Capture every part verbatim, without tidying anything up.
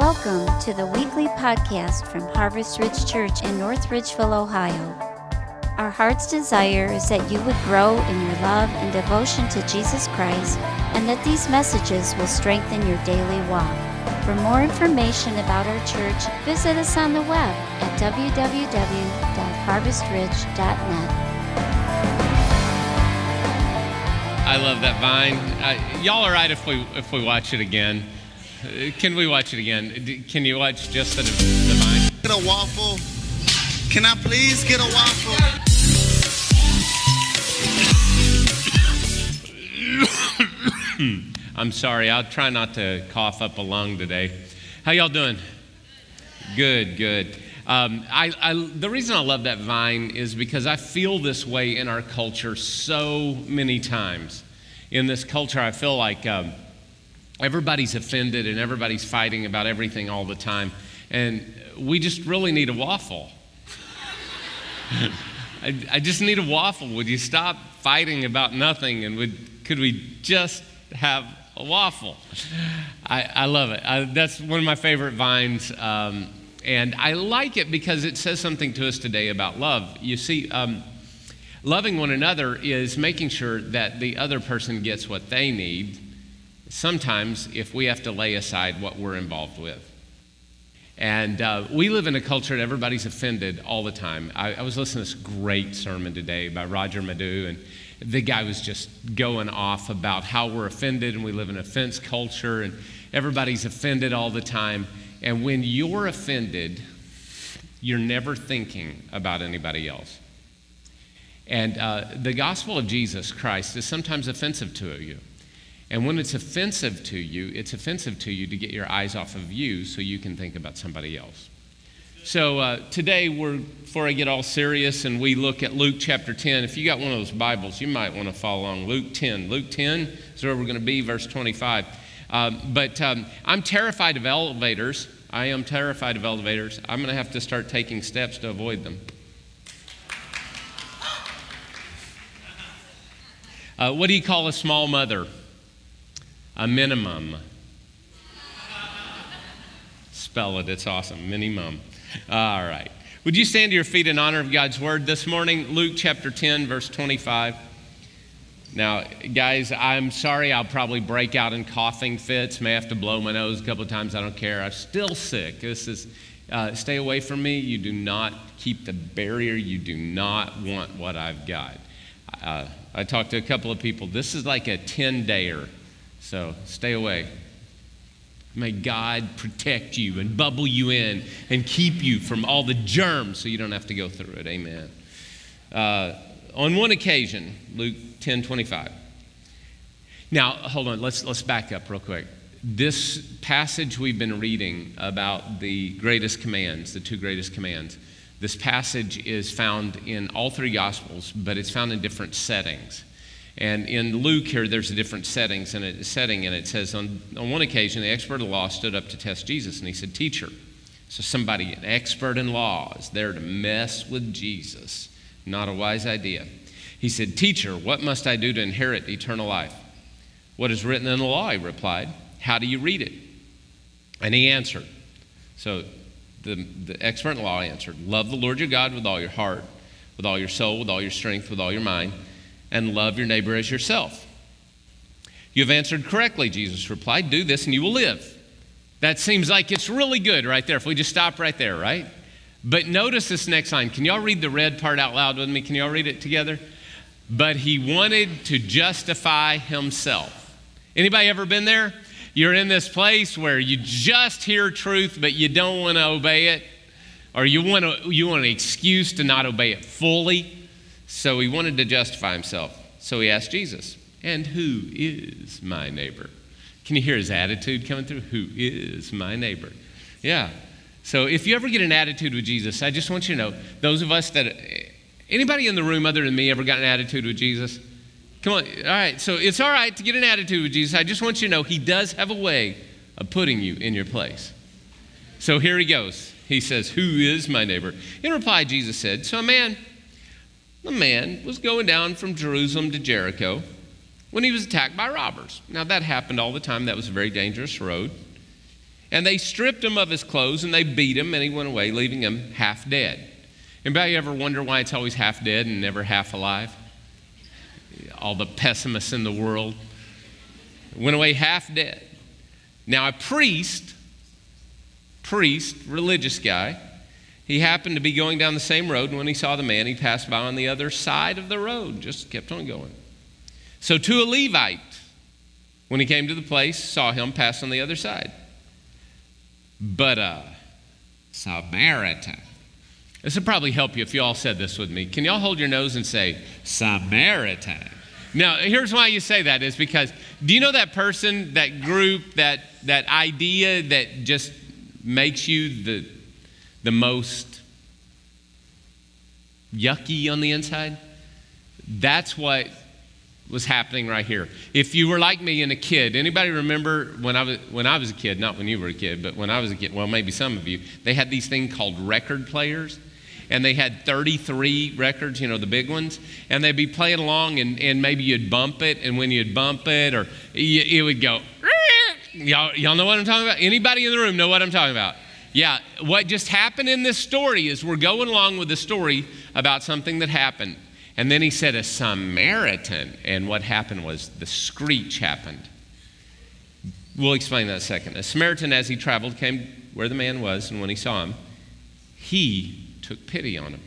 Welcome to the weekly podcast from Harvest Ridge Church in North Ridgeville, Ohio. Our heart's desire is that you would grow in your love and devotion to Jesus Christ, and that these messages will strengthen your daily walk. For more information about our church, visit us on the web at w w w dot harvest ridge dot net. I love that vine. Uh, y'all all right if we if we watch it again? Uh, can we watch it again? D- Can you watch just the, the vine? Get a waffle. Can I please get a waffle? I'm sorry. I'll try not to cough up a lung today. How y'all doing? Good, good. Um, I, I, the reason I love that vine is because I feel this way in our culture so many times. In this culture, I feel like um, everybody's offended and everybody's fighting about everything all the time. And we just really need a waffle. I, I just need a waffle. Would you stop fighting about nothing, and would could we just have a waffle? I, I love it. I, that's one of my favorite vines. Um, And I like it because it says something to us today about love. You see, um, loving one another is making sure that the other person gets what they need, sometimes if we have to lay aside what we're involved with. And uh, we live in a culture that everybody's offended all the time. I, I was listening to this great sermon today by Roger Madu, and the guy was just going off about how we're offended, and we live in an offense culture, and everybody's offended all the time. And when you're offended, you're never thinking about anybody else. And uh, the gospel of Jesus Christ is sometimes offensive to you. And when it's offensive to you, it's offensive to you to get your eyes off of you so you can think about somebody else. So uh, today, we're, before I get all serious and we look at Luke chapter ten, if you got one of those Bibles, you might want to follow along. Luke ten. Luke ten is where we're going to be, verse twenty-five. Um, but um, I'm terrified of elevators. I am terrified of elevators. I'm going to have to start taking steps to avoid them. Uh, what do you call a small mother? A minimum. Spell it. It's awesome. Minimum. All right. Would you stand to your feet in honor of God's word this morning? Luke chapter ten, verse twenty-five. Now, guys, I'm sorry I'll probably break out in coughing fits. May have to blow my nose a couple of times. I don't care. I'm still sick. This is, uh, stay away from me. You do not keep the barrier. You do not want what I've got. Uh, I talked to a couple of people. This is like a ten-dayer, so stay away. May God protect you and bubble you in and keep you from all the germs so you don't have to go through it. Amen. Uh, on one occasion, Luke ten twenty-five. Now, hold on, let's let's back up real quick. This passage we've been reading about the greatest commands, the two greatest commands, this passage is found in all three Gospels, but it's found in different settings. And in Luke here, there's a different settings and a setting, and it says on, on one occasion, the expert of law stood up to test Jesus, and he said, "Teacher." So somebody, an expert in law, is there to mess with Jesus. Not a wise idea. He said, "Teacher, what must I do to inherit eternal life?" "What is written in the law?" he replied. "How do you read it?" And he answered. So the, the expert in law answered, "Love the Lord your God with all your heart, with all your soul, with all your strength, with all your mind, and love your neighbor as yourself." "You have answered correctly," Jesus replied. "Do this and you will live." That seems like it's really good right there. If we just stop right there, right? But notice this next line. Can y'all read the red part out loud with me? Can y'all read it together? But he wanted to justify himself. Anybody ever been there? You're in this place where you just hear truth, but you don't want to obey it. Or you want to, you want an excuse to not obey it fully. So he wanted to justify himself. So he asked Jesus, "And who is my neighbor?" Can you hear his attitude coming through? Who is my neighbor? Yeah. So if you ever get an attitude with Jesus, I just want you to know, those of us that, anybody in the room other than me ever got an attitude with Jesus? Come on. All right. So it's all right to get an attitude with Jesus. I just want you to know he does have a way of putting you in your place. So here he goes. He says, "Who is my neighbor?" In reply, Jesus said, so a man, a man was going down from Jerusalem to Jericho when he was attacked by robbers. Now that happened all the time. That was a very dangerous road. And they stripped him of his clothes and they beat him, and he went away, leaving him half dead. Anybody ever wonder why it's always half dead and never half alive? All the pessimists in the world. Went away half dead. Now a priest, priest, religious guy, he happened to be going down the same road, and when he saw the man, he passed by on the other side of the road, just kept on going. So to a Levite, when he came to the place, saw him pass on the other side. But a Samaritan. This would probably help you if you all said this with me. Can y'all hold your nose and say, Samaritan? Now, here's why you say that is because, do you know that person, that group, that, that idea that just makes you the, the most yucky on the inside? That's what was happening right here. If you were like me and a kid, anybody remember when I was when I was a kid, not when you were a kid, but when I was a kid, well, maybe some of you, they had these things called record players, and they had thirty-three records, you know, the big ones, and they'd be playing along, and, and maybe you'd bump it, and when you'd bump it, or you, it would go, y'all, y'all know what I'm talking about? Anybody in the room know what I'm talking about? Yeah, what just happened in this story is we're going along with the story about something that happened. And then he said a Samaritan, and what happened was the screech happened. We'll explain that in a second. A Samaritan, as he traveled, came where the man was, and when he saw him, he took pity on him.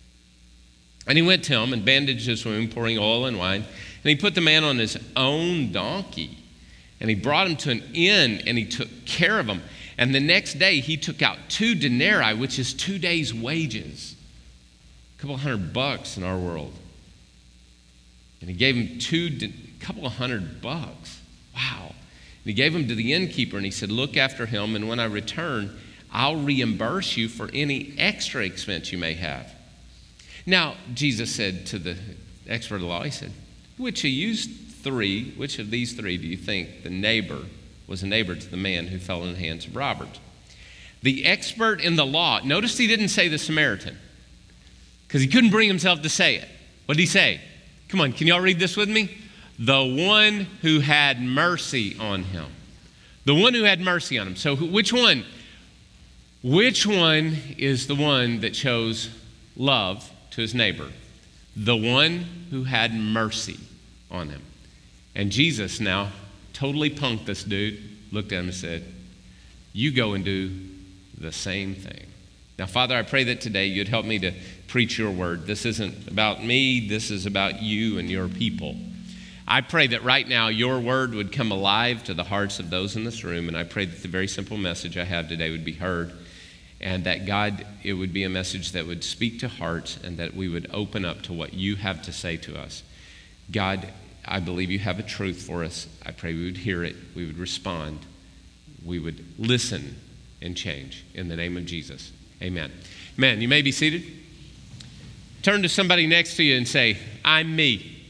And he went to him and bandaged his wound, pouring oil and wine, and he put the man on his own donkey, and he brought him to an inn, and he took care of him. And the next day, he took out two denarii, which is two days' wages. A couple hundred bucks in our world. And he gave him two, a couple of hundred bucks. Wow. And he gave him to the innkeeper, and he said, look after him, and when I return, I'll reimburse you for any extra expense you may have. Now, Jesus said to the expert of the law, he said, which of you three, which of these three do you think the neighbor was a neighbor to the man who fell in the hands of robbers? The expert in the law, notice he didn't say the Samaritan, because he couldn't bring himself to say it. What did he say? Come on, can y'all read this with me? The one who had mercy on him. The one who had mercy on him. So which one? Which one is the one that shows love to his neighbor? The one who had mercy on him. And Jesus now totally punked this dude, looked at him and said, you go and do the same thing. Now, Father, I pray that today you'd help me to preach your word. This isn't about me. This is about you and your people. I pray that right now your word would come alive to the hearts of those in this room, and I pray that the very simple message I have today would be heard, and that, God, it would be a message that would speak to hearts and that we would open up to what you have to say to us. God, I believe you have a truth for us. I pray we would hear it, we would respond, we would listen and change. In the name of Jesus. Amen. Amen. You may be seated. Turn to somebody next to you and say, I'm me.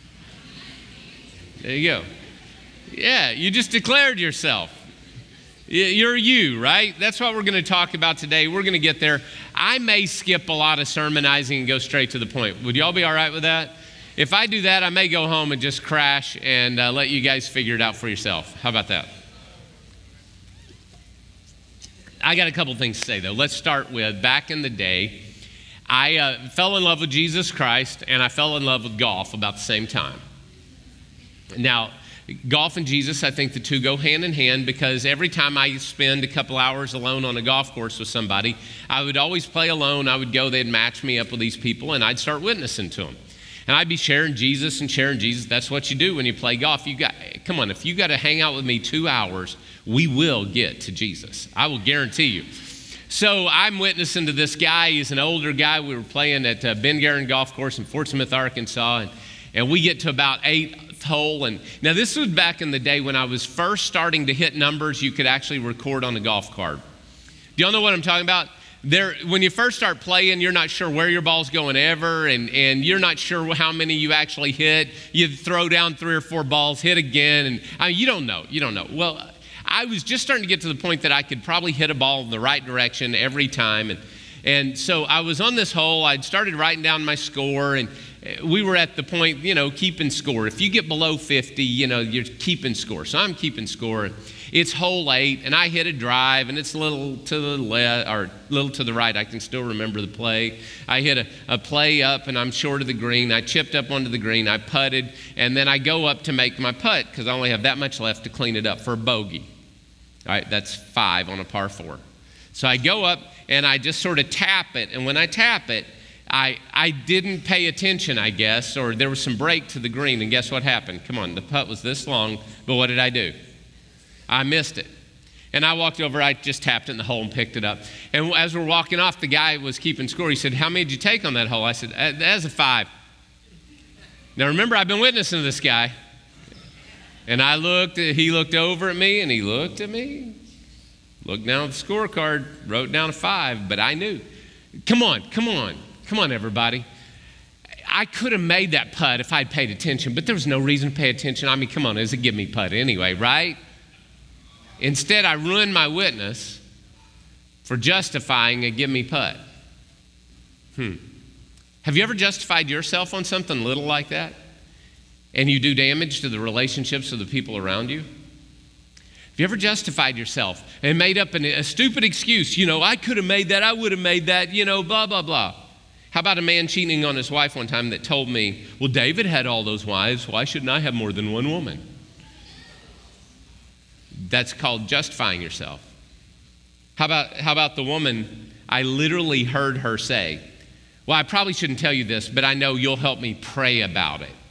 There you go. Yeah, you just declared yourself. You're you, right? That's what we're going to talk about today. We're going to get there. I may skip a lot of sermonizing and go straight to the point. Would y'all be all right with that? If I do that, I may go home and just crash and uh, let you guys figure it out for yourself. How about that? I got a couple things to say, though. Let's start with, back in the day, I uh, fell in love with Jesus Christ, and I fell in love with golf about the same time. Now, golf and Jesus, I think the two go hand in hand, because every time I spend a couple hours alone on a golf course with somebody, I would always play alone. I would go, they'd match me up with these people, and I'd start witnessing to them. And I'd be sharing Jesus and sharing Jesus. That's what you do when you play golf. You got, come on, if you got to hang out with me two hours, we will get to Jesus. I will guarantee you. So I'm witnessing to this guy. He's an older guy. We were playing at uh, Ben Garin Golf Course in Fort Smith, Arkansas, and, and we get to about eighth hole. And now this was back in the day when I was first starting to hit numbers you could actually record on a golf card. Do y'all know what I'm talking about? There, when you first start playing, you're not sure where your ball's going ever, and, and you're not sure how many you actually hit. You throw down three or four balls, hit again, and I mean, you don't know. You don't know. Well, I was just starting to get to the point that I could probably hit a ball in the right direction every time, and and so I was on this hole. I'd started writing down my score, and we were at the point, you know, keeping score. If you get below fifty, you know, you're keeping score. So I'm keeping score. It's hole eight, and I hit a drive, and it's a little to the left or a little to the right. I can still remember the play. I hit a, a play up, and I'm short of the green. I chipped up onto the green. I putted, and then I go up to make my putt because I only have that much left to clean it up for a bogey. All right, that's five on a par four. So I go up, and I just sort of tap it, and when I tap it, I I didn't pay attention, I guess, or there was some break to the green, and guess what happened? Come on, the putt was this long, but what did I do? I missed it. And I walked over, I just tapped it in the hole and picked it up. And as we're walking off, the guy was keeping score. He said, how many did you take on that hole? I said, that's a five. Now remember, I've been witnessing to this guy. And I looked, he looked over at me, and he looked at me, looked down at the scorecard, wrote down a five, but I knew. Come on, come on, come on, everybody. I could have made that putt if I'd paid attention, but there was no reason to pay attention. I mean, come on, it was a give me putt anyway, right? Instead, I ruined my witness for justifying a give me putt. Hmm. Have you ever justified yourself on something little like that? And you do damage to the relationships of the people around you? Have you ever justified yourself and made up an, a stupid excuse? You know, I could have made that, I would have made that, you know, blah, blah, blah. How about a man cheating on his wife one time that told me, well, David had all those wives, why shouldn't I have more than one woman? That's called justifying yourself. How about, how about the woman, I literally heard her say, well, I probably shouldn't tell you this, but I know you'll help me pray about it.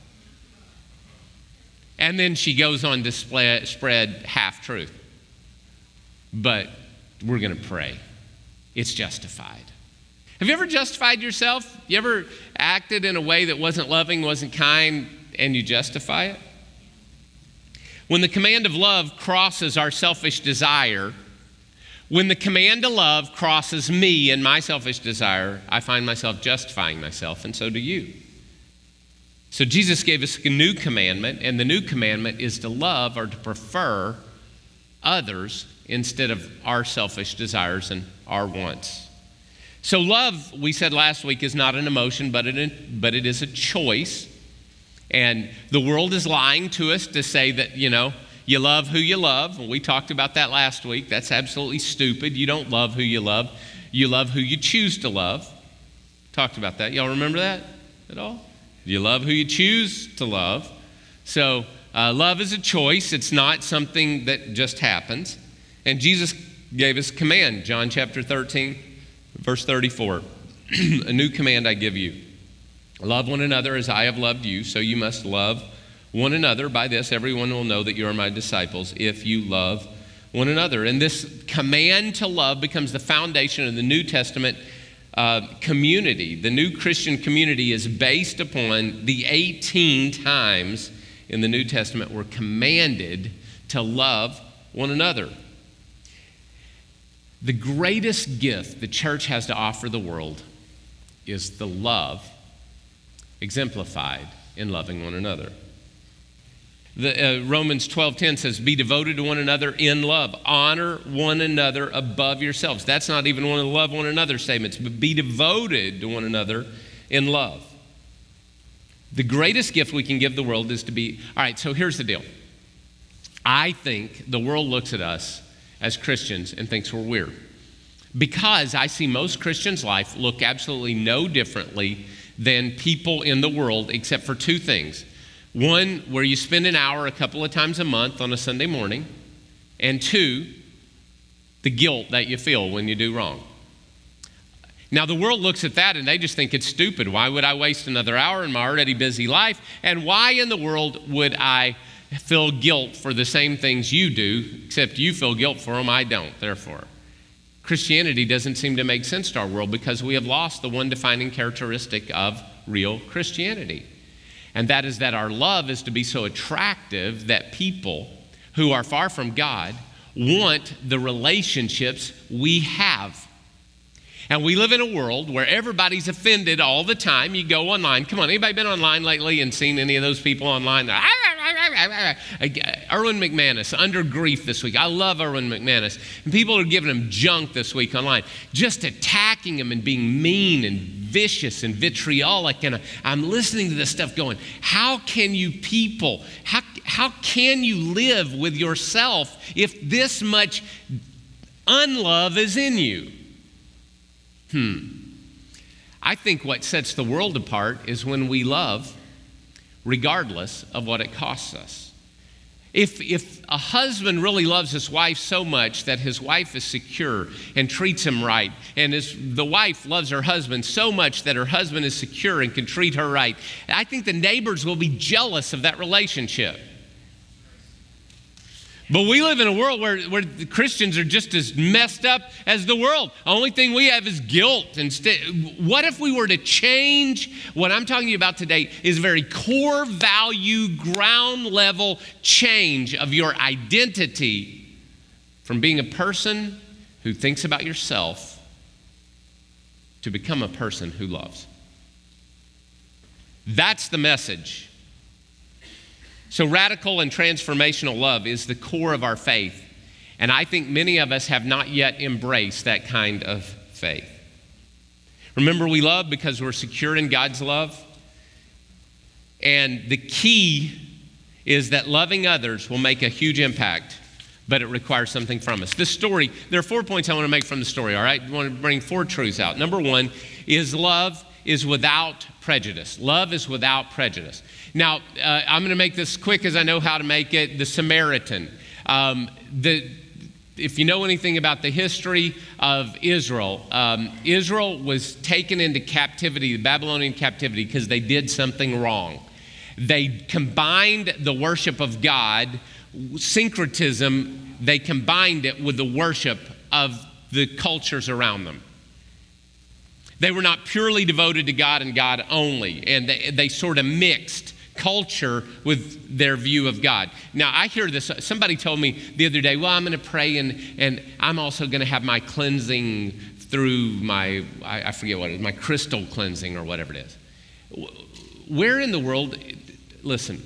And then she goes on to spread, spread half-truth. But we're going to pray. It's justified. Have you ever justified yourself? You ever acted in a way that wasn't loving, wasn't kind, and you justify it? When the command of love crosses our selfish desire, when the command to love crosses me and my selfish desire, I find myself justifying myself, and so do you. So Jesus gave us a new commandment, and the new commandment is to love or to prefer others instead of our selfish desires and our wants. So love, we said last week, is not an emotion, but it, but it is a choice. And the world is lying to us to say that, you know, you love who you love. We talked about that last week. That's absolutely stupid. You don't love who you love. You love who you choose to love. Talked about that. Y'all remember that at all? You love who you choose to love. So uh, love is a choice. It's not something that just happens. And Jesus gave us a command, John chapter thirteen, verse thirty-four. A new command I give you. Love one another as I have loved you, so you must love one another. By this, everyone will know that you are my disciples if you love one another. And this command to love becomes the foundation of the New Testament uh, community. The new Christian community is based upon the eighteen times in the New Testament we're commanded to love one another. The greatest gift the church has to offer the world is the love exemplified in loving one another. The, uh, Romans twelve ten says, be devoted to one another in love. Honor one another above yourselves. That's not even one of the love one another statements, but be devoted to one another in love. The greatest gift we can give the world is to be, all right, so here's the deal. I think the world looks at us as Christians and thinks we're weird. Because I see most Christians' life look absolutely no differently than people in the world, except for two things. One, where you spend an hour a couple of times a month on a Sunday morning. And two, the guilt that you feel when you do wrong. Now, the world looks at that and they just think it's stupid. Why would I waste another hour in my already busy life? And why in the world would I feel guilt for the same things you do, except you feel guilt for them, I don't, therefore. Christianity doesn't seem to make sense to our world because we have lost the one defining characteristic of real Christianity. And that is that our love is to be so attractive that people who are far from God want the relationships we have. And we live in a world where everybody's offended all the time. You go online. Come on, anybody been online lately and seen any of those people online? Erwin McManus, Under Grief this week. I love Erwin McManus. And people are giving him junk this week online, just attacking him and being mean and vicious and vitriolic. And I'm listening to this stuff going, how can you people, how, how can you live with yourself if this much unlove is in you? Hmm. I think what sets the world apart is when we love regardless of what it costs us. If, if a husband really loves his wife so much that his wife is secure and treats him right, and his, the wife loves her husband so much that her husband is secure and can treat her right, I think the neighbors will be jealous of that relationship. But we live in a world where, where the Christians are just as messed up as the world. The only thing we have is guilt. Instead, what if we were to change? What I'm talking about today is a very core value, ground level change of your identity from being a person who thinks about yourself to become a person who loves. That's the message. So radical and transformational love is the core of our faith. And I think many of us have not yet embraced that kind of faith. Remember, we love because we're secure in God's love. And the key is that loving others will make a huge impact, but it requires something from us. This story, there are four points I want to make from the story, all right? I want to bring four truths out. Number one is love is without prejudice. Love is without prejudice. Now, uh, I'm going to make this quick as I know how to make it. The Samaritan. Um, the, if you know anything about the history of Israel, um, Israel was taken into captivity, the Babylonian captivity, because they did something wrong. They combined the worship of God, syncretism, they combined it with the worship of the cultures around them. They were not purely devoted to God and God only, and they, they sort of mixed culture with their view of God. Now, I hear this. Somebody told me the other day, well, I'm going to pray, and, and I'm also going to have my cleansing through my, I, I forget what it is, my crystal cleansing or whatever it is. Where in the world, listen,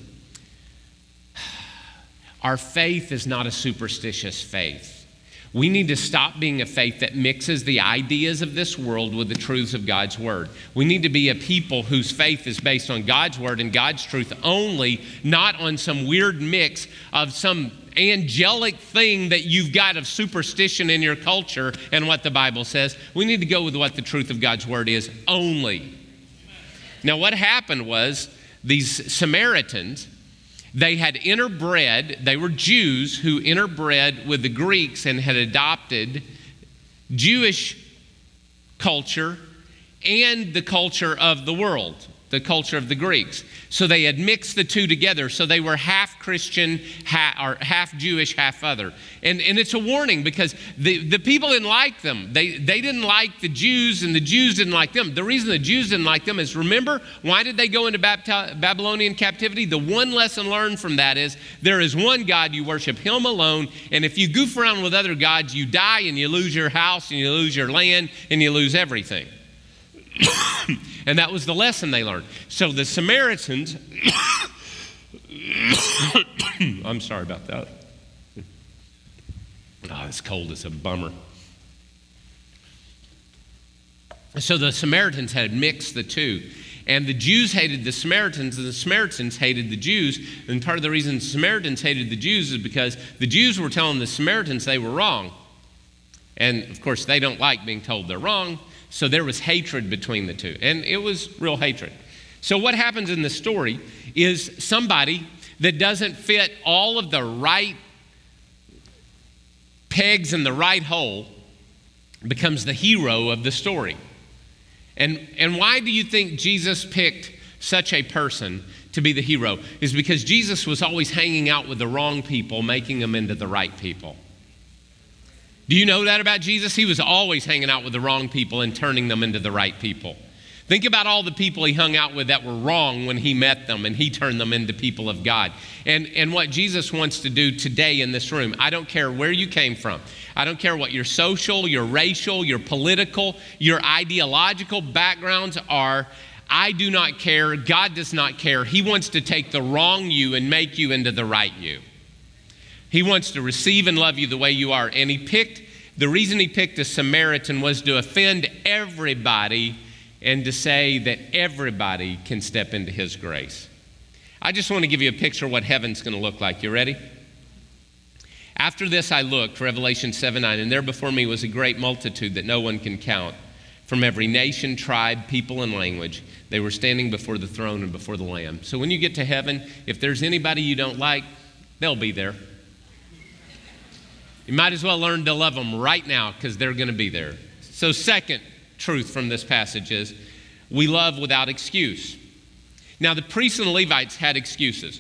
our faith is not a superstitious faith. We need to stop being a faith that mixes the ideas of this world with the truths of God's word. We need to be a people whose faith is based on God's word and God's truth only, not on some weird mix of some angelic thing that you've got of superstition in your culture and what the Bible says. We need to go with what the truth of God's word is only. Now, what happened was these Samaritans, they had interbred, they were Jews who interbred with the Greeks and had adopted Jewish culture and the culture of the world, the culture of the Greeks. So they had mixed the two together. So they were half Christian, half, or half Jewish, half other. And, and it's a warning because the, the people didn't like them. They, they didn't like the Jews and the Jews didn't like them. The reason the Jews didn't like them is, remember, why did they go into Bab- Babylonian captivity? The one lesson learned from that is there is one God, you worship him alone. And if you goof around with other gods, you die and you lose your house and you lose your land and you lose everything. And that was the lesson they learned. So the Samaritans, I'm sorry about that. Oh, this cold is a bummer. So the Samaritans had mixed the two. And the Jews hated the Samaritans, and the Samaritans hated the Jews. And part of the reason the Samaritans hated the Jews is because the Jews were telling the Samaritans they were wrong. And, of course, they don't like being told they're wrong. So there was hatred between the two, and it was real hatred. So what happens in the story is somebody that doesn't fit all of the right pegs in the right hole becomes the hero of the story. And, and why do you think Jesus picked such a person to be the hero? Is because Jesus was always hanging out with the wrong people, making them into the right people. Do you know that about Jesus? He was always hanging out with the wrong people and turning them into the right people. Think about all the people he hung out with that were wrong when he met them, and he turned them into people of God. And, and what Jesus wants to do today in this room, I don't care where you came from. I don't care what your social, your racial, your political, your ideological backgrounds are. I do not care. God does not care. He wants to take the wrong you and make you into the right you. He wants to receive and love you the way you are. And he picked, the reason he picked a Samaritan was to offend everybody and to say that everybody can step into his grace. I just want to give you a picture of what heaven's going to look like. You ready? After this I looked, Revelation seven nine, and there before me was a great multitude that no one can count, from every nation, tribe, people, and language. They were standing before the throne and before the Lamb. So when you get to heaven, if there's anybody you don't like, they'll be there. You might as well learn to love them right now because they're going to be there. So second truth from this passage is we love without excuse. Now the priests and the Levites had excuses.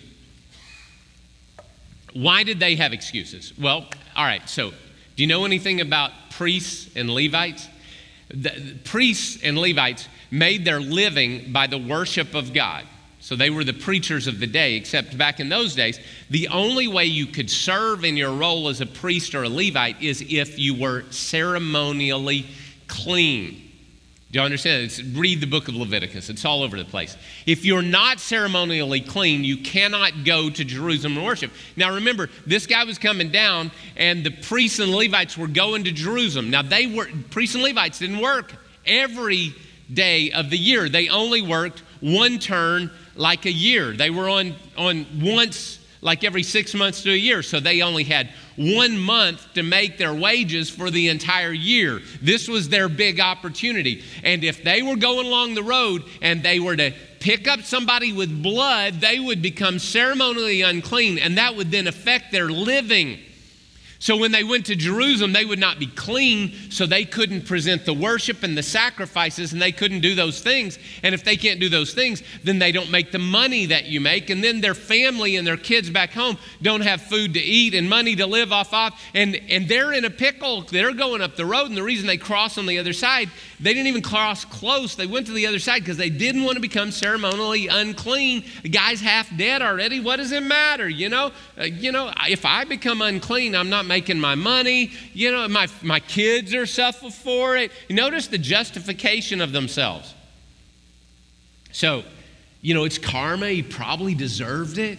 Why did they have excuses? Well, all right, so do you know anything about priests and Levites? The, the priests and Levites made their living by the worship of God. So they were the preachers of the day, except back in those days, the only way you could serve in your role as a priest or a Levite is if you were ceremonially clean. Do you understand? It's, read the book of Leviticus. It's all over the place. If you're not ceremonially clean, you cannot go to Jerusalem and worship. Now remember, this guy was coming down, and the priests and Levites were going to Jerusalem. Now they were priests and Levites didn't work every day of the year. They only worked one turn like a year. They were on, on once like every six months to a year. So they only had one month to make their wages for the entire year. This was their big opportunity. And if they were going along the road and they were to pick up somebody with blood, they would become ceremonially unclean, and that would then affect their living. So when they went to Jerusalem, they would not be clean, so they couldn't present the worship and the sacrifices, and they couldn't do those things. And if they can't do those things, then they don't make the money that you make, and then their family and their kids back home don't have food to eat and money to live off of, and, and they're in a pickle. They're going up the road, and the reason they crossed on the other side, they didn't even cross close. They went to the other side because they didn't want to become ceremonially unclean. The guy's half dead already. What does it matter? You know, uh, you know, if I become unclean, I'm not making my money. You know, my, my kids are suffering for it. You notice the justification of themselves. So, you know, it's karma. He probably deserved it.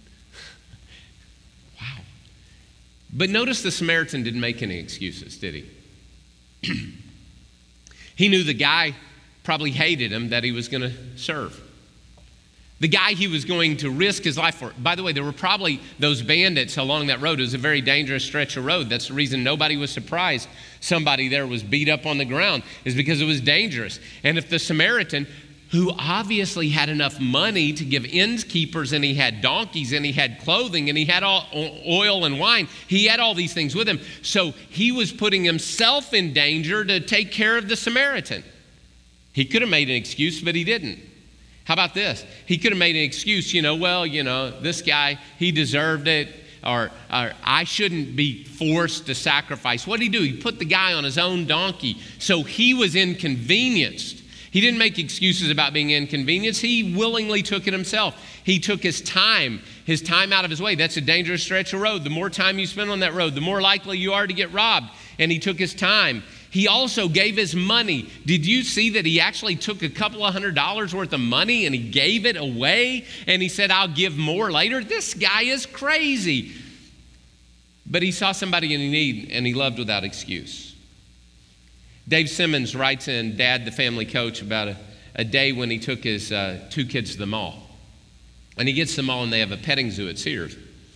Wow. But notice the Samaritan didn't make any excuses, did he? He knew the guy probably hated him that he was going to serve. The guy he was going to risk his life for. By the way, there were probably those bandits along that road. It was a very dangerous stretch of road. That's the reason nobody was surprised somebody there was beat up on the ground, is because it was dangerous. And if the Samaritan, who obviously had enough money to give innkeepers, and he had donkeys, and he had clothing, and he had all oil and wine. He had all these things with him. So he was putting himself in danger to take care of the Samaritan. He could have made an excuse, but he didn't. How about this? He could have made an excuse, you know, well, you know, this guy, he deserved it, or, or I shouldn't be forced to sacrifice. What did he do? He put the guy on his own donkey, so he was inconvenienced. He didn't make excuses about being inconvenienced. He willingly took it himself. He took his time, his time out of his way. That's a dangerous stretch of road. The more time you spend on that road, the more likely you are to get robbed. And he took his time. He also gave his money. Did you see that he actually took a couple of hundred dollars worth of money and he gave it away? And he said, I'll give more later. This guy is crazy. But he saw somebody in need and he loved without excuse. Dave Simmons writes in Dad, the Family Coach, about a, a day when he took his uh, two kids to the mall. And he gets to the mall and they have a petting zoo at Sears.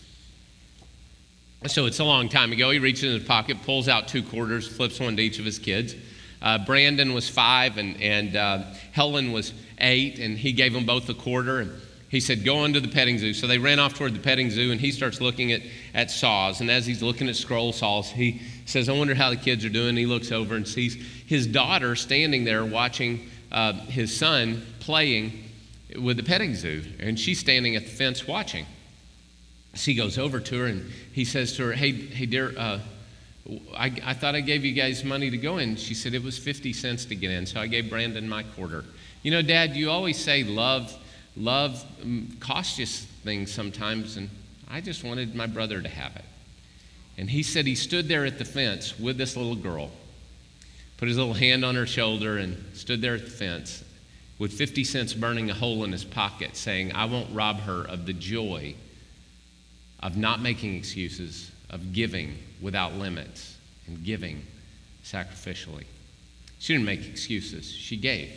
So it's a long time ago. He reaches in his pocket, pulls out two quarters, flips one to each of his kids. Uh, Brandon was five and, and uh, Helen was eight, and he gave them both a quarter. And he said, go on to the petting zoo. So they ran off toward the petting zoo, and he starts looking at, at saws. And as he's looking at scroll saws, he says, I wonder how the kids are doing. He looks over and sees his daughter standing there watching uh, his son playing with the petting zoo. And she's standing at the fence watching. So he goes over to her and he says to her, hey, hey dear, uh, I, I thought I gave you guys money to go in. She said, it was fifty cents to get in, so I gave Brandon my quarter. You know, Dad, you always say love, love um, costs you things sometimes, and I just wanted my brother to have it. And he said he stood there at the fence with this little girl, put his little hand on her shoulder and stood there at the fence with fifty cents burning a hole in his pocket, saying, I won't rob her of the joy of not making excuses, of giving without limits and giving sacrificially. She didn't make excuses. She gave.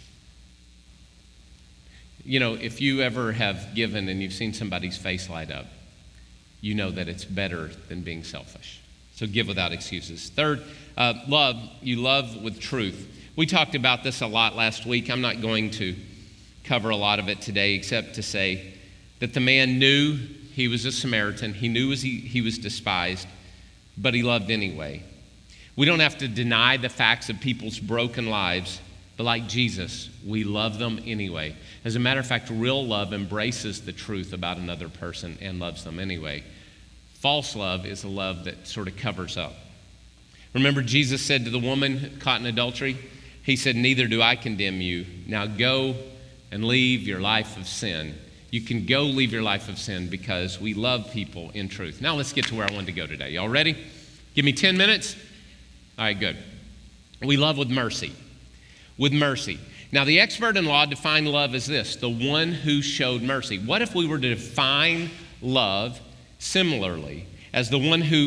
You know, if you ever have given and you've seen somebody's face light up, you know that it's better than being selfish. So give without excuses. Third, uh, love. You love with truth. We talked about this a lot last week. I'm not going to cover a lot of it today except to say that the man knew he was a Samaritan. He knew he, he was despised, but he loved anyway. We don't have to deny the facts of people's broken lives, but like Jesus, we love them anyway. As a matter of fact, real love embraces the truth about another person and loves them anyway. False love is a love that sort of covers up. Remember, Jesus said to the woman caught in adultery, he said, neither do I condemn you. Now go and leave your life of sin. You can go leave your life of sin because we love people in truth. Now let's get to where I wanted to go today. Y'all ready? Give me ten minutes? All right, good. We love with mercy. With mercy. Now, the expert in law defined love as this, the one who showed mercy. What if we were to define love similarly as the one who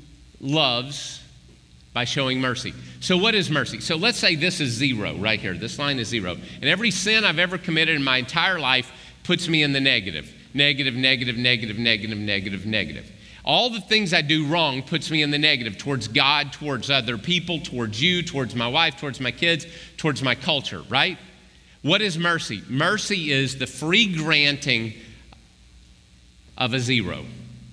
loves by showing mercy? So what is mercy? So let's say this is zero right here. This line is zero. And every sin I've ever committed in my entire life puts me in the negative. Negative, negative, negative, negative, negative, negative. All the things I do wrong puts me in the negative towards God, towards other people, towards you, towards my wife, towards my kids, towards my culture, right? What is mercy? Mercy is the free granting of a zero.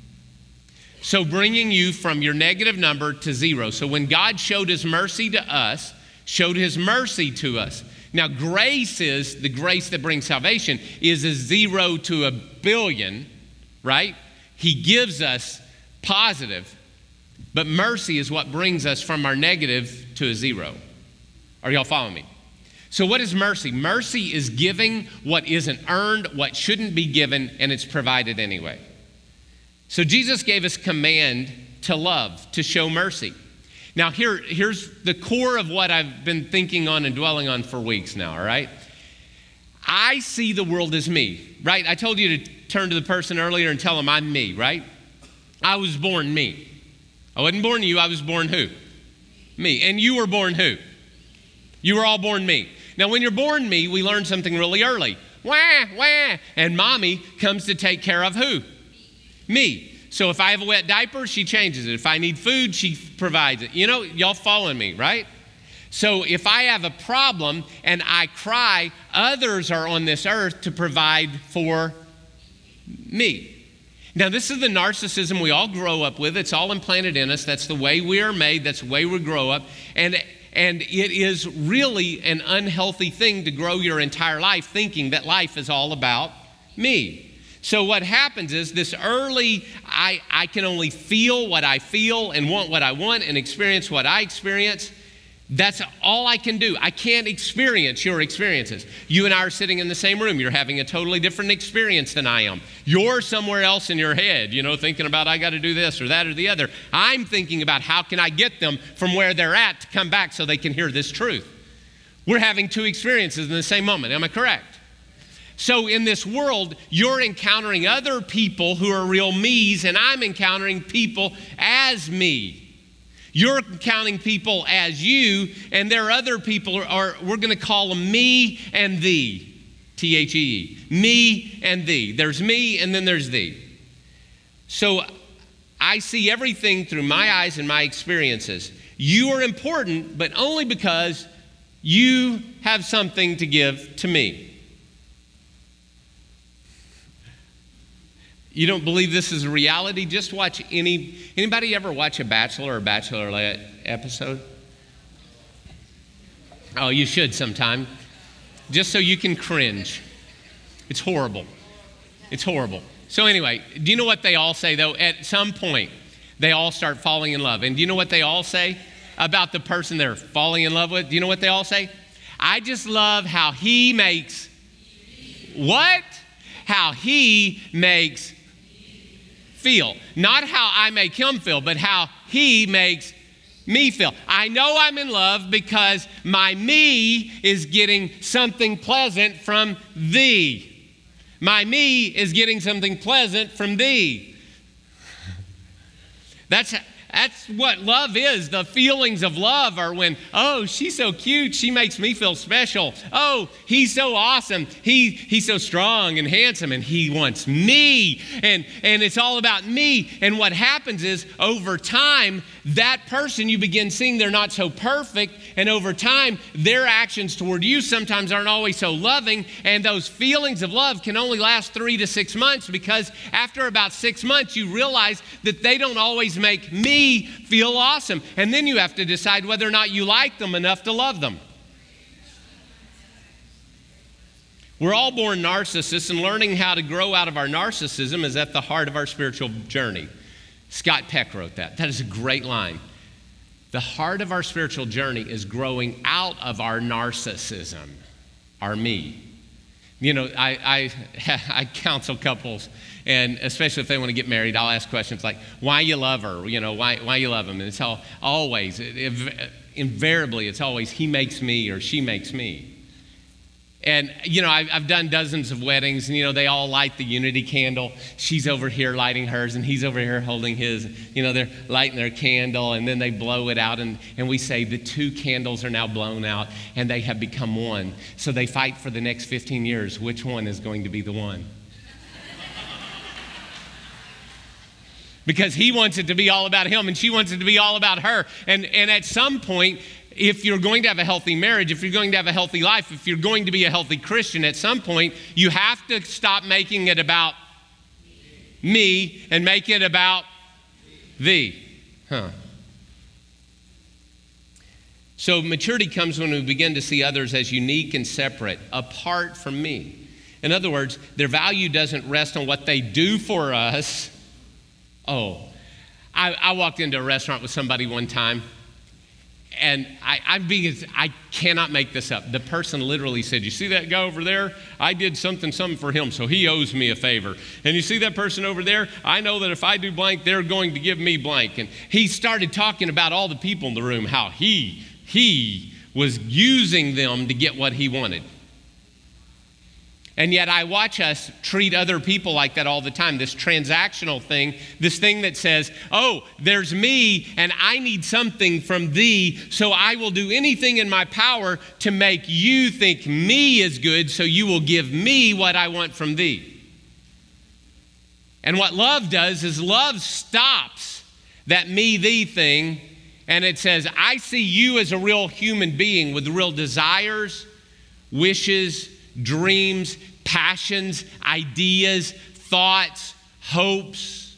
So bringing you from your negative number to zero. So when God showed his mercy to us, showed his mercy to us. Now grace is, the grace that brings salvation, is a zero to a billion, right? He gives us positive, but mercy is what brings us from our negative to a zero. Are y'all following me? So what is mercy? Mercy is giving what isn't earned, what shouldn't be given, and it's provided anyway. So Jesus gave us command to love, to show mercy. Now here, here's the core of what I've been thinking on and dwelling on for weeks now, all right? I see the world as me, right? I told you to turn to the person earlier and tell them I'm me, right? I was born me. I wasn't born you, I was born who? Me. And you were born who? You were all born me. Now when you're born me, we learn something really early. Wah, wah. And mommy comes to take care of who? Me. So if I have a wet diaper, she changes it. If I need food, she provides it. You know, y'all following me, right? So if I have a problem and I cry, others are on this earth to provide for me. Now, this is the narcissism we all grow up with. It's all implanted in us. That's the way we are made. That's the way we grow up. And, and it is really an unhealthy thing to grow your entire life thinking that life is all about me. So what happens is this early, I, I can only feel what I feel and want what I want and experience what I experience. That's all I can do. I can't experience your experiences. You and I are sitting in the same room. You're having a totally different experience than I am. You're somewhere else in your head, you know, thinking about I got to do this or that or the other. I'm thinking about how can I get them from where they're at to come back so they can hear this truth. We're having two experiences in the same moment. Am I correct? So in this world, you're encountering other people who are real me's, and I'm encountering people as me. You're counting people as you, and there are other people, are, we're going to call them me and thee, T H E E, me and thee. There's me and then there's thee. So I see everything through my eyes and my experiences. You are important, but only because you have something to give to me. You don't believe this is a reality? Just watch any, anybody ever watch a Bachelor or Bachelorette episode? Oh, you should sometime. Just so you can cringe. It's horrible. It's horrible. So anyway, do you know what they all say though? At some point, they all start falling in love. And do you know what they all say about the person they're falling in love with? Do you know what they all say? I just love how he makes, what? How he makes feel. Not how I make him feel, but how he makes me feel. I know I'm in love because my me is getting something pleasant from thee. My me is getting something pleasant from thee. That's That's what love is. The feelings of love are when, oh, she's so cute, she makes me feel special. Oh, he's so awesome, he he's so strong and handsome, and he wants me. And, and it's all about me. And what happens is, over time, that person, you begin seeing they're not so perfect. And over time, their actions toward you sometimes aren't always so loving. And those feelings of love can only last three to six months because after about six months, you realize that they don't always make me feel awesome. And then you have to decide whether or not you like them enough to love them. We're all born narcissists, and learning how to grow out of our narcissism is at the heart of our spiritual journey. Scott Peck wrote that. That is a great line. The heart of our spiritual journey is growing out of our narcissism, our me. You know, I, I, I counsel couples, and especially if they want to get married, I'll ask questions like, why you love her? You know, why, why you love him? And it's all, always, it, it, invariably, it's always he makes me or she makes me. And, you know, I've, I've done dozens of weddings, and, you know, they all light the unity candle. She's over here lighting hers, and he's over here holding his. You know, they're lighting their candle, and then they blow it out, and, and we say the two candles are now blown out, and they have become one. So they fight for the next fifteen years. Which one is going to be the one? Because he wants it to be all about him, and she wants it to be all about her. And, and at some point, if you're going to have a healthy marriage, if you're going to have a healthy life, if you're going to be a healthy Christian, at some point, you have to stop making it about me and make it about thee. Huh. So maturity comes when we begin to see others as unique and separate, apart from me. In other words, their value doesn't rest on what they do for us. Oh, I, I walked into a restaurant with somebody one time, and I, I'm being, I cannot make this up. The person literally said, you see that guy over there? I did something, something for him, so he owes me a favor. And you see that person over there? I know that if I do blank, they're going to give me blank. And he started talking about all the people in the room, how he, he was using them to get what he wanted. And yet I watch us treat other people like that all the time, this transactional thing, this thing that says, oh, there's me and I need something from thee, so I will do anything in my power to make you think me is good, so you will give me what I want from thee. And what love does is love stops that me-thee thing, and it says, I see you as a real human being with real desires, wishes, dreams, passions, ideas, thoughts, hopes.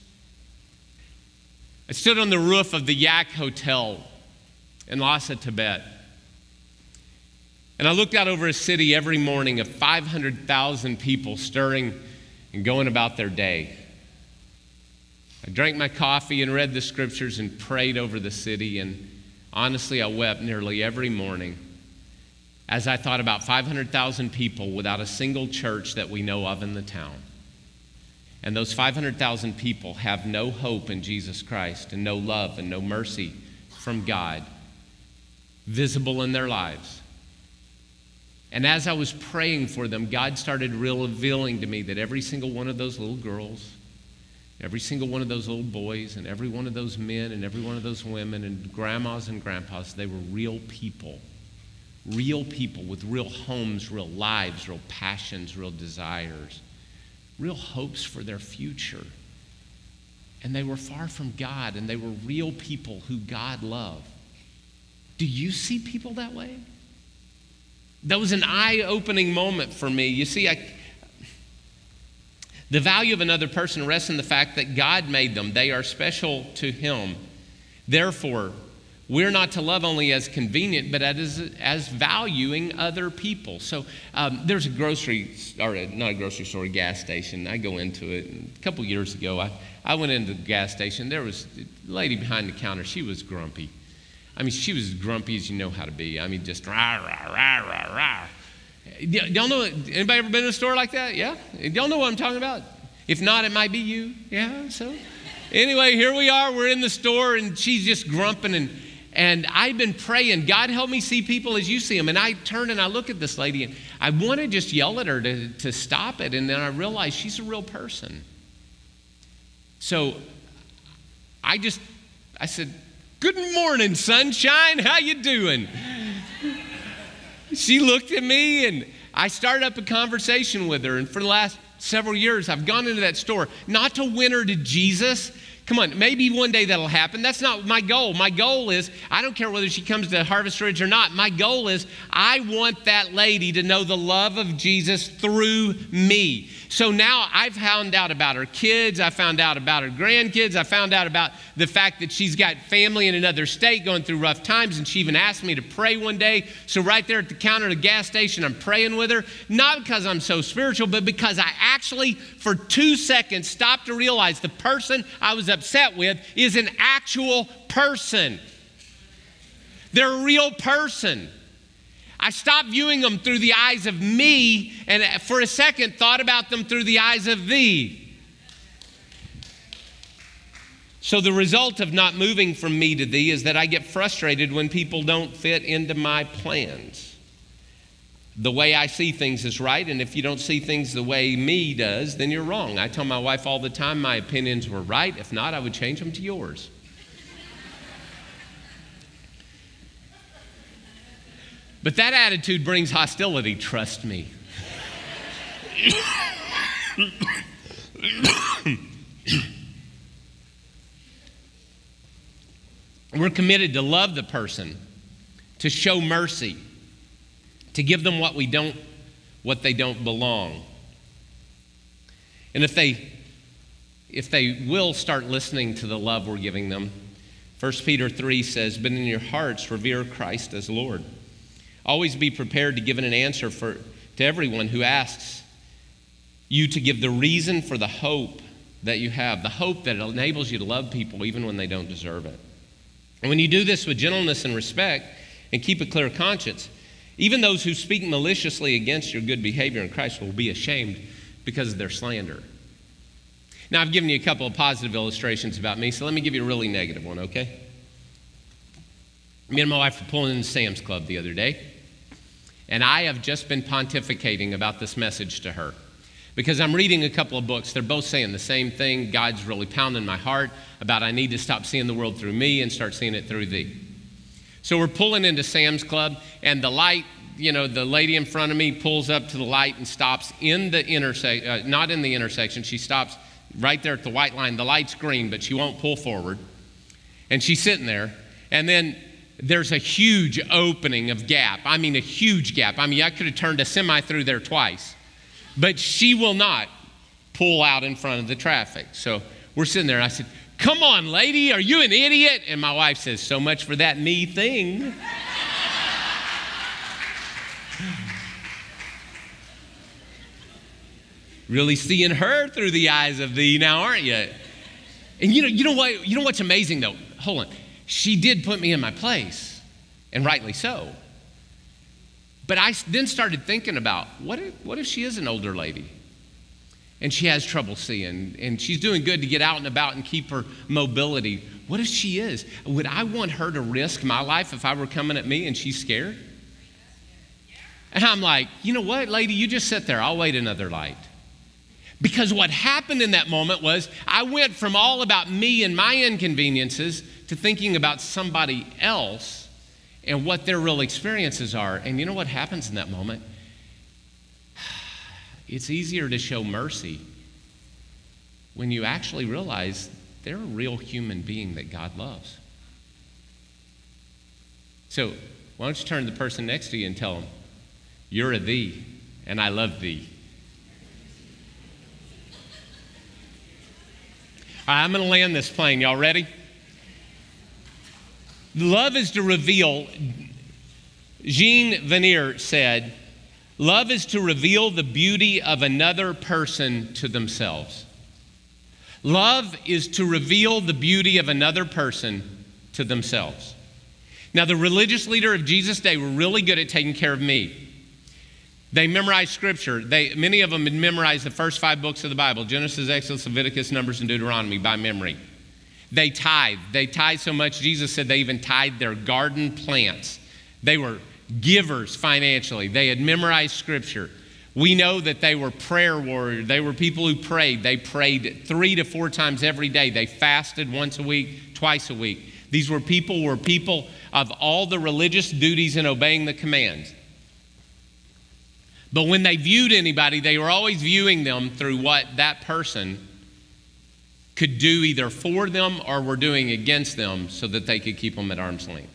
I stood on the roof of the Yak Hotel in Lhasa, Tibet. And I looked out over a city every morning of five hundred thousand people stirring and going about their day. I drank my coffee and read the scriptures and prayed over the city. And honestly, I wept nearly every morning as I thought about five hundred thousand people without a single church that we know of in the town. And those five hundred thousand people have no hope in Jesus Christ and no love and no mercy from God visible in their lives. And as I was praying for them, God started revealing to me that every single one of those little girls, every single one of those little boys, and every one of those men, and every one of those women, and grandmas and grandpas, they were real people. Real people with real homes, real lives, real passions, real desires, real hopes for their future. And they were far from God, and they were real people who God loved. Do you see people that way? That was an eye-opening moment for me. You see, I, the value of another person rests in the fact that God made them. They are special to Him. Therefore, we're not to love only as convenient, but as, as valuing other people. So um, there's a grocery, or a, not a grocery store, a gas station. I go into it. And a couple years ago, I, I went into the gas station. There was a lady behind the counter. She was grumpy. I mean, she was as grumpy as you know how to be. I mean, just rah, rah, rah, rah, rah. Y'all know, anybody ever been in a store like that? Yeah? Y'all know what I'm talking about? If not, it might be you. Yeah, so. Anyway, here we are. We're in the store, and she's just grumping, and And I've been praying, God, help me see people as you see them. And I turn and I look at this lady, and I want to just yell at her to, to stop it. And then I realize she's a real person. So I just, I said, good morning, sunshine. How you doing? She looked at me, and I started up a conversation with her. And for the last several years, I've gone into that store, not to win her to Jesus. Come on, maybe one day that'll happen. That's not my goal. My goal is, I don't care whether she comes to Harvest Ridge or not. My goal is, I want that lady to know the love of Jesus through me. So now I've found out about her kids. I found out about her grandkids. I found out about the fact that she's got family in another state going through rough times. And she even asked me to pray one day. So right there at the counter at the gas station, I'm praying with her. Not because I'm so spiritual, but because I actually, for two seconds, stopped to realize the person I was upset with is an actual person. They're a real person. I stopped viewing them through the eyes of me, and for a second thought about them through the eyes of thee. So the result of not moving from me to thee is that I get frustrated when people don't fit into my plans. The way I see things is right, and if you don't see things the way me does, then you're wrong. I tell my wife all the time my opinions were right. If not, I would change them to yours. But that attitude brings hostility, trust me. We're committed to love the person, to show mercy, to give them what we don't, what they don't belong. And if they, if they will start listening to the love we're giving them, First Peter three says, but in your hearts revere Christ as Lord. Always be prepared to give an answer for, to everyone who asks you to give the reason for the hope that you have, the hope that enables you to love people even when they don't deserve it. And when you do this with gentleness and respect and keep a clear conscience, even those who speak maliciously against your good behavior in Christ will be ashamed because of their slander. Now, I've given you a couple of positive illustrations about me, so let me give you a really negative one, okay? Me and my wife were pulling into Sam's Club the other day, and I have just been pontificating about this message to her because I'm reading a couple of books. They're both saying the same thing. God's really pounding my heart about I need to stop seeing the world through me and start seeing it through thee. So we're pulling into Sam's Club, and the light, you know, the lady in front of me pulls up to the light and stops in the intersection, uh, not in the intersection. She stops right there at the white line. The light's green, but she won't pull forward. And she's sitting there, and then there's a huge opening of gap. I mean, a huge gap. I mean, I could have turned a semi through there twice. But she will not pull out in front of the traffic. So we're sitting there, and I said, come on, lady, are you an idiot? And my wife says, so much for that me thing. Really seeing her through the eyes of thee now, aren't you? And you know, you know what? You know what's amazing, though? Hold on. She did put me in my place, and rightly so. But I then started thinking about, what if, what if she is an older lady? And she has trouble seeing, and she's doing good to get out and about and keep her mobility. What if she is? Would I want her to risk my life if I were coming at me and she's scared? And I'm like, you know what, lady, you just sit there. I'll wait another light. Because what happened in that moment was I went from all about me and my inconveniences to thinking about somebody else and what their real experiences are. And you know what happens in that moment? It's easier to show mercy when you actually realize they're a real human being that God loves. So why don't you turn to the person next to you and tell them, you're a thee, and I love thee. All right, I'm going to land this plane. Y'all ready? Love is to reveal, Jean Vanier said, love is to reveal the beauty of another person to themselves. Love is to reveal the beauty of another person to themselves. Now, the religious leader of Jesus' day were really good at taking care of me. They memorized scripture. They, many of them had memorized the first five books of the Bible, Genesis, Exodus, Leviticus, Numbers, and Deuteronomy by memory. They tithed. They tithed so much, Jesus said they even tithed their garden plants. They were givers financially. They had memorized Scripture. We know that they were prayer warriors. They were people who prayed. They prayed three to four times every day. They fasted once a week, twice a week. These were people who were people of all the religious duties and obeying the commands. But when they viewed anybody, they were always viewing them through what that person could do either for them or were doing against them so that they could keep them at arm's length.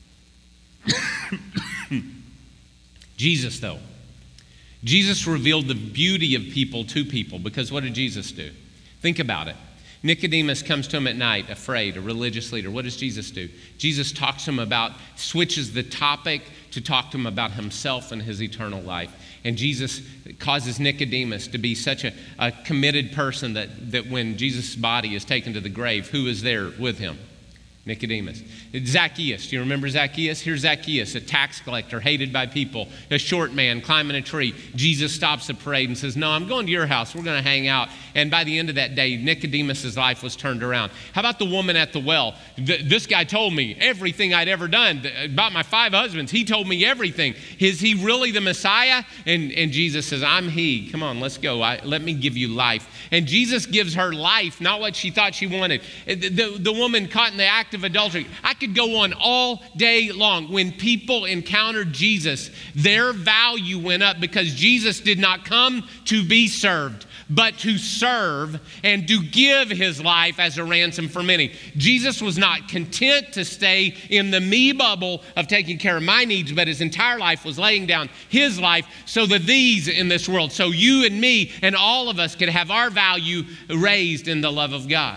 Jesus, though. Jesus revealed the beauty of people to people, because what did Jesus do? Think about it. Nicodemus comes to him at night, afraid, a religious leader. What does Jesus do? Jesus talks to him about, switches the topic to talk to him about himself and his eternal life. And Jesus causes Nicodemus to be such a, a committed person that, that when Jesus' body is taken to the grave, who is there with him? Nicodemus. Zacchaeus, do you remember Zacchaeus? Here's Zacchaeus, a tax collector, hated by people, a short man climbing a tree. Jesus stops the parade and says, no, I'm going to your house. We're going to hang out. And by the end of that day, Nicodemus' life was turned around. How about the woman at the well? Th- this guy told me everything I'd ever done about my five husbands. He told me everything. Is he really the Messiah? And, and Jesus says, I'm he. Come on, let's go. I, let me give you life. And Jesus gives her life, not what she thought she wanted. The, the, the woman caught in the act of adultery. I could go on all day long. When people encountered Jesus, their value went up, because Jesus did not come to be served, but to serve and to give his life as a ransom for many. Jesus was not content to stay in the me bubble of taking care of my needs, but his entire life was laying down his life so that these in this world, so you and me and all of us could have our value raised in the love of God.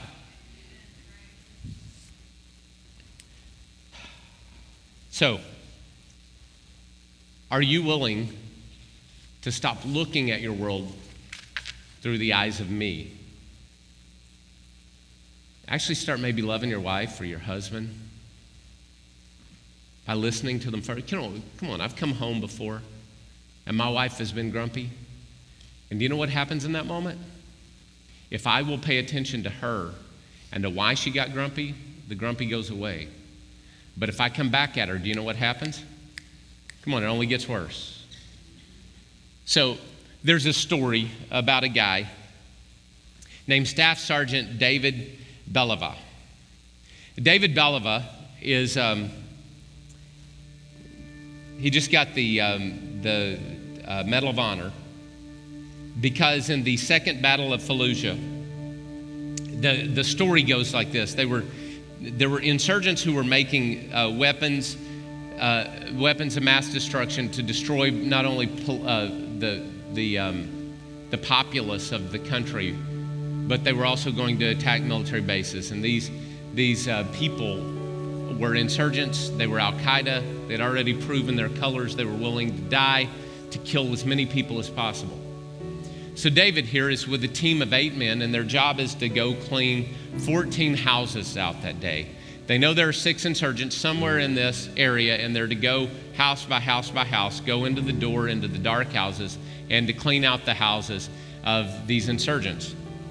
So, are you willing to stop looking at your world through the eyes of me? Actually start maybe loving your wife or your husband by listening to them first. Come on, come on, I've come home before and my wife has been grumpy. And do you know what happens in that moment? If I will pay attention to her and to why she got grumpy, the grumpy goes away. But if I come back at her, do you know what happens? Come on, it only gets worse. So there's a story about a guy named Staff Sergeant David Belava. David Belava is, um, he just got the, um, the uh, Medal of Honor because in the Second Battle of Fallujah, the, the story goes like this. They were There were insurgents who were making uh, weapons, uh, weapons of mass destruction to destroy not only pol- uh, the the um, the populace of the country, but they were also going to attack military bases. And these these uh, people were insurgents. They were Al Qaeda. They'd already proven their colors. They were willing to die to kill as many people as possible. So David here is with a team of eight men, and their job is to go clean fourteen houses out that day. They know there are six insurgents somewhere in this area, and they're to go house by house by house, go into the door, into the dark houses, and to clean out the houses of these insurgents.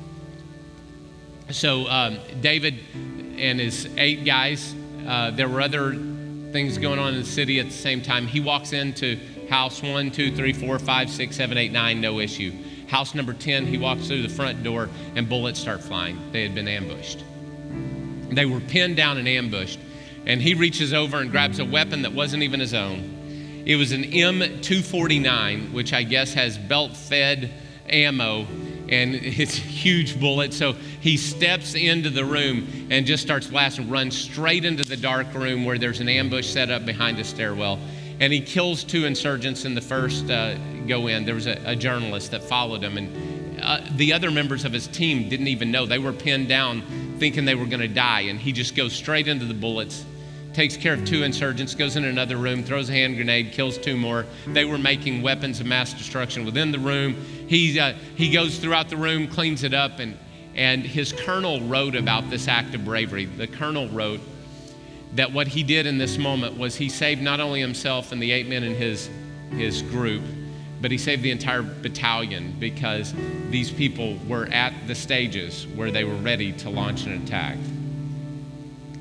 So um, David and his eight guys, uh, there were other things going on in the city at the same time. He walks into house one, two, three, four, five, six, seven, eight, nine, no issue. House number ten, he walks through the front door and bullets start flying. They had been ambushed. They were pinned down and ambushed. And he reaches over and grabs a weapon that wasn't even his own. It was an M two forty-nine, which I guess has belt-fed ammo, and it's a huge bullet. So he steps into the room and just starts blasting, runs straight into the dark room where there's an ambush set up behind a stairwell. And he kills two insurgents in the first uh, go in. There was a, a journalist that followed him, and uh, the other members of his team didn't even know. They were pinned down thinking they were going to die, and he just goes straight into the bullets, takes care of two insurgents, goes in another room, throws a hand grenade, kills two more. They were making weapons of mass destruction within the room. He, uh, he goes throughout the room, cleans it up, and, and his colonel wrote about this act of bravery. The colonel wrote that what he did in this moment was he saved not only himself and the eight men in his, his group, but he saved the entire battalion, because these people were at the stages where they were ready to launch an attack.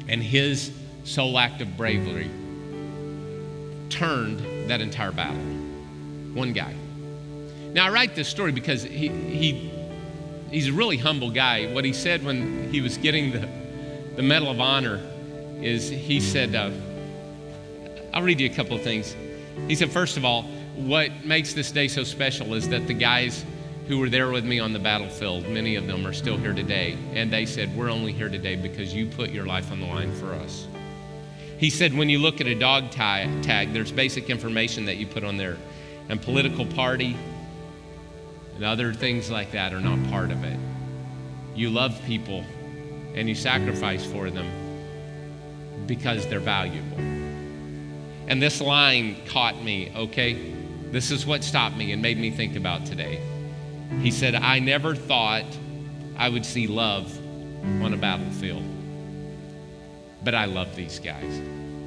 And his sole act of bravery turned that entire battle. One guy. Now, I write this story because he, he he's a really humble guy. What he said when he was getting the, the Medal of Honor is he said, uh, I'll read you a couple of things. He said, first of all, what makes this day so special is that the guys who were there with me on the battlefield, many of them are still here today. And they said, we're only here today because you put your life on the line for us. He said, when you look at a dog tag, tag, there's basic information that you put on there. And political party and other things like that are not part of it. You love people and you sacrifice for them because they're valuable. And this line caught me, okay? This is what stopped me and made me think about today. He said, I never thought I would see love on a battlefield, but I love these guys.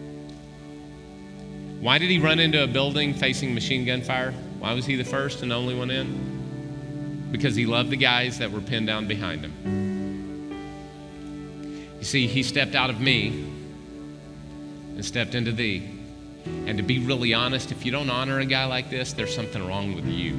Why did he run into a building facing machine gun fire? Why was he the first and only one in? Because he loved the guys that were pinned down behind him. You see, he stepped out of me and stepped into thee. And to be really honest, if you don't honor a guy like this, there's something wrong with you.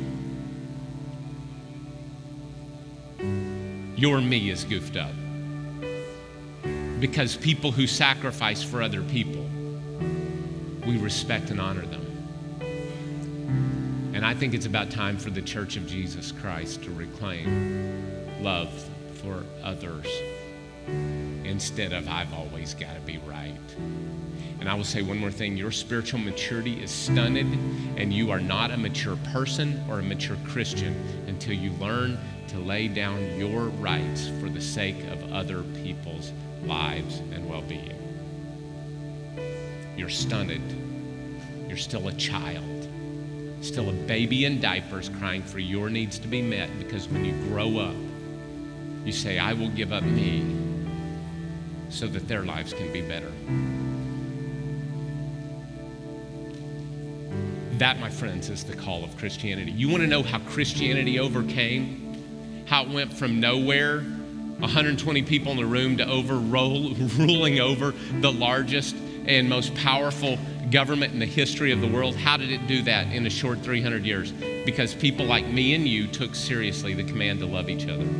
Your me is goofed up. Because people who sacrifice for other people, we respect and honor them. And I think it's about time for the Church of Jesus Christ to reclaim love for others instead of I've always got to be right. And I will say one more thing. Your spiritual maturity is stunted, and you are not a mature person or a mature Christian until you learn to lay down your rights for the sake of other people's lives and well-being. You're stunted. You're still a child, still a baby in diapers crying for your needs to be met, because when you grow up, you say, I will give up me so that their lives can be better. That, my friends, is the call of Christianity. You want to know how Christianity overcame? How it went from nowhere, one hundred twenty people in the room, to over roll, ruling over the largest and most powerful government in the history of the world? How did it do that in a short three hundred years? Because people like me and you took seriously the command to love each other.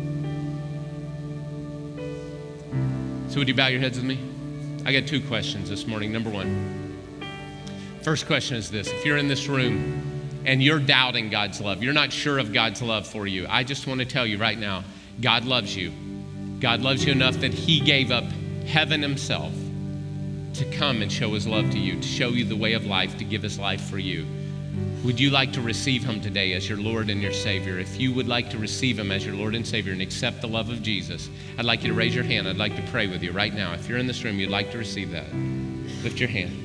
So would you bow your heads with me? I got two questions this morning. Number one, first question is this. If you're in this room and you're doubting God's love, you're not sure of God's love for you, I just want to tell you right now, God loves you. God loves you enough that he gave up heaven himself to come and show his love to you, to show you the way of life, to give his life for you. Would you like to receive him today as your Lord and your Savior? If you would like to receive him as your Lord and Savior and accept the love of Jesus, I'd like you to raise your hand. I'd like to pray with you right now. If you're in this room, you'd like to receive that, lift your hand.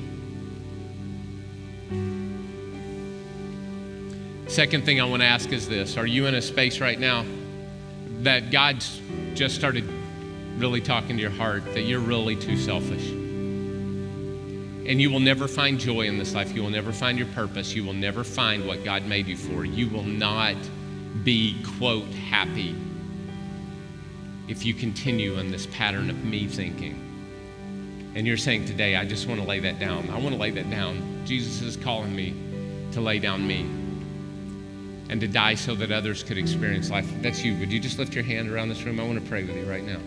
Second thing I want to ask is this. Are you in a space right now that God's just started really talking to your heart, that you're really too selfish? And you will never find joy in this life. You will never find your purpose. You will never find what God made you for. You will not be, quote, happy if you continue in this pattern of me thinking. And you're saying today, I just want to lay that down. I want to lay that down. Jesus is calling me to lay down me and to die so that others could experience life. If that's you, would you just lift your hand around this room? I want to pray with you right now.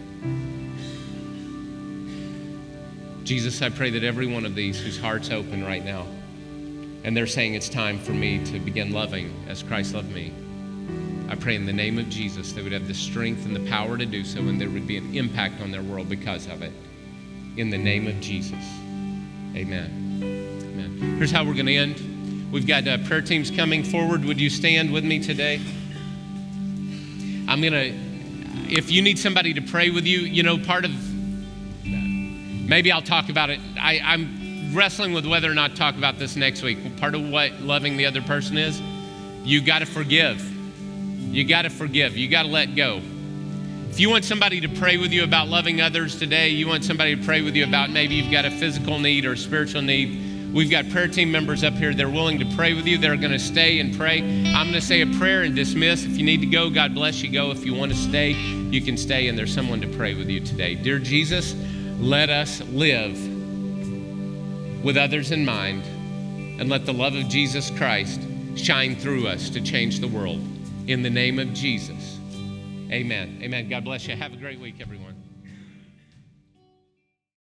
Jesus, I pray that every one of these whose heart's open right now, and they're saying it's time for me to begin loving as Christ loved me, I pray in the name of Jesus they would have the strength and the power to do so, and there would be an impact on their world because of it. In the name of Jesus, amen. Amen. Here's how we're going to end. We've got uh, prayer teams coming forward. Would you stand with me today? I'm going to, if you need somebody to pray with you, you know, part of, maybe I'll talk about it. I, I'm wrestling with whether or not to talk about this next week. Part of what loving the other person is, you got to forgive. You got to forgive. You got to let go. If you want somebody to pray with you about loving others today, you want somebody to pray with you about maybe you've got a physical need or a spiritual need, we've got prayer team members up here. They're willing to pray with you. They're going to stay and pray. I'm going to say a prayer and dismiss. If you need to go, God bless you. Go. If you want to stay, you can stay, and there's someone to pray with you today. Dear Jesus, Let us live with others in mind, and let the love of Jesus Christ shine through us to change the world. In the name of Jesus, amen. Amen. God bless you. Have a great week, everyone.